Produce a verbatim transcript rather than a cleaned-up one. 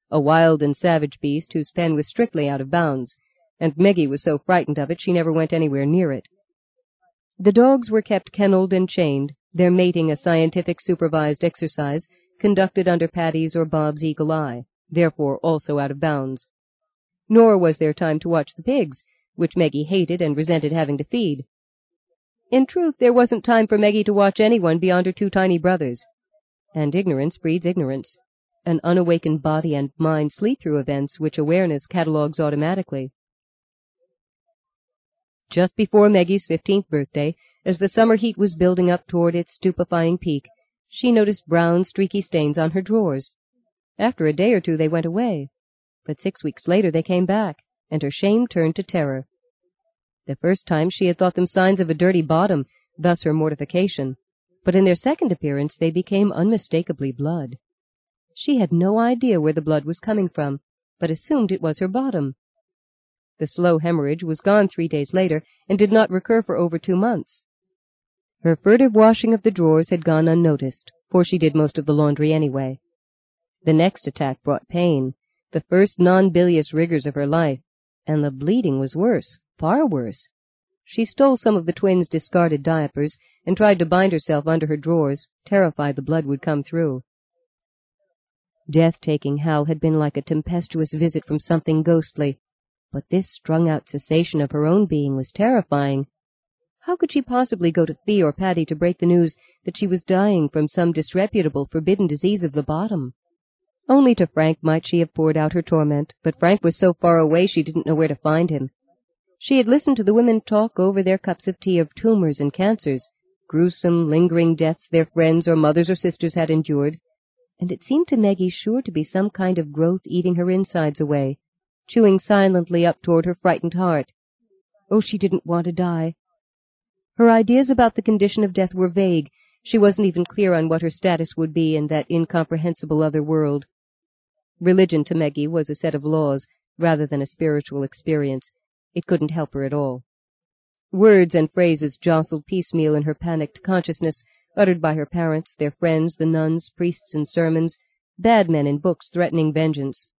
a wild and savage beast whose pen was strictly out of bounds, and Meggie was so frightened of it she never went anywhere near it. The dogs were kept kennelled and chained, their mating a scientific supervised exercise conducted under Paddy's or Bob's eagle eye, therefore also out of bounds. Nor was there time to watch the pigs, which Meggie hated and resented having to feed. In truth, there wasn't time for Meggie to watch anyone beyond her two tiny brothers. And ignorance breeds ignorance. An unawakened body and mind sleep through events which awareness catalogues automatically. Just before Meggie's fifteenth birthday, as the summer heat was building up toward its stupefying peak, she noticed brown, streaky stains on her drawers. After a day or two they went away, but six weeks later they came back, and her shame turned to terror. The first time she had thought them signs of a dirty bottom, thus her mortification, but in their second appearance they became unmistakably blood. She had no idea where the blood was coming from, but assumed it was her bottom. The slow hemorrhage was gone three days later, and did not recur for over two months. Her furtive washing of the drawers had gone unnoticed, for she did most of the laundry anyway. The next attack brought pain, the first non-bilious rigors of her life, and the bleeding was worse, far worse. She stole some of the twins' discarded diapers, and tried to bind herself under her drawers, terrified the blood would come through. Death-taking Hal had been like a tempestuous visit from something ghostly, but this strung-out cessation of her own being was terrifying. How could she possibly go to Fee or Paddy to break the news that she was dying from some disreputable, forbidden disease of the bottom? Only to Frank might she have poured out her torment, but Frank was so far away she didn't know where to find him. She had listened to the women talk over their cups of tea of tumors and cancers, gruesome, lingering deaths their friends or mothers or sisters had endured, and it seemed to Meggie sure to be some kind of growth eating her insides away, chewing silently up toward her frightened heart. Oh, she didn't want to die. Her ideas about the condition of death were vague. She wasn't even clear on what her status would be in that incomprehensible other world. Religion to Meggie was a set of laws, rather than a spiritual experience. It couldn't help her at all. Words and phrases jostled piecemeal in her panicked consciousness, uttered by her parents, their friends, the nuns, priests in sermons, bad men in books threatening vengeance,